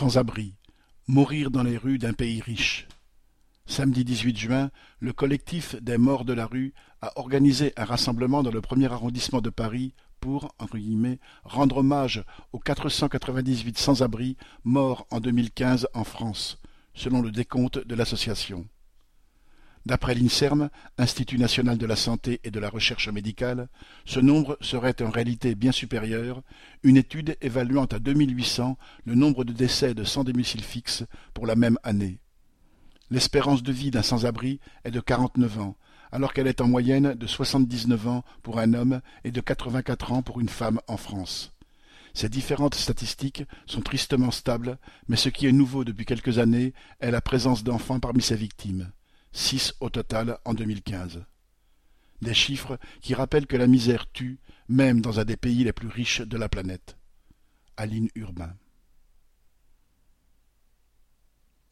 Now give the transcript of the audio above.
Sans-abri, mourir dans les rues d'un pays riche. Samedi 18 juin, le collectif des Morts de la rue a organisé un rassemblement dans le premier arrondissement de Paris pour « rendre hommage aux 498 sans-abri morts en 2015 en France », selon le décompte de l'association. D'après l'INSERM, Institut national de la santé et de la recherche médicale, ce nombre serait en réalité bien supérieur, une étude évaluant à 2800 le nombre de décès de sans domicile fixe pour la même année. L'espérance de vie d'un sans-abri est de 49 ans, alors qu'elle est en moyenne de 79 ans pour un homme et de 84 ans pour une femme en France. Ces différentes statistiques sont tristement stables, mais ce qui est nouveau depuis quelques années est la présence d'enfants parmi ces victimes. 6 au total en 2015. Des chiffres qui rappellent que la misère tue, même dans un des pays les plus riches de la planète. Aline Urbain.